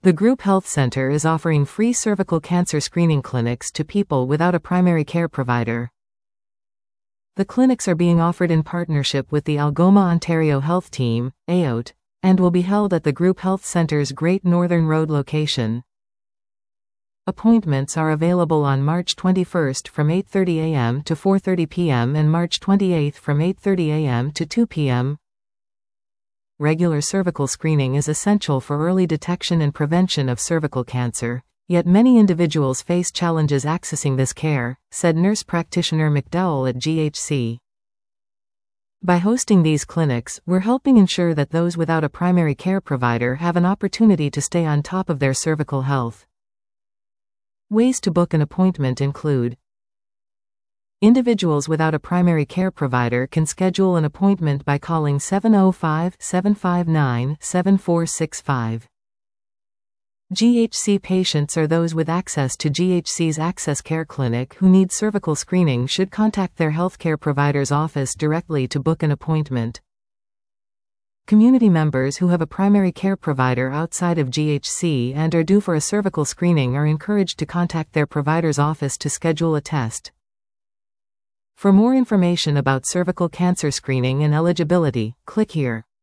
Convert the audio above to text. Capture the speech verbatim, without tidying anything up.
The Group Health Center is offering free cervical cancer screening clinics to people without a primary care provider. The clinics are being offered in partnership with the Algoma Ontario Health Team, A O T, and will be held at the Group Health Center's Great Northern Road location. Appointments are available on March twenty-first from eight thirty a m to four thirty p m and March twenty-eighth from eight thirty a m to two p m Regular cervical screening is essential for early detection and prevention of cervical cancer, yet many individuals face challenges accessing this care, said nurse practitioner McDowell at G H C. By hosting these clinics, we're helping ensure that those without a primary care provider have an opportunity to stay on top of their cervical health. Ways to book an appointment include: individuals without a primary care provider can schedule an appointment by calling seven oh five, seven five nine, seven four six five. G H C patients or those with access to G H C's Access Care Clinic who need cervical screening should contact their healthcare provider's office directly to book an appointment. Community members who have a primary care provider outside of G H C and are due for a cervical screening are encouraged to contact their provider's office to schedule a test. For more information about cervical cancer screening and eligibility, click here.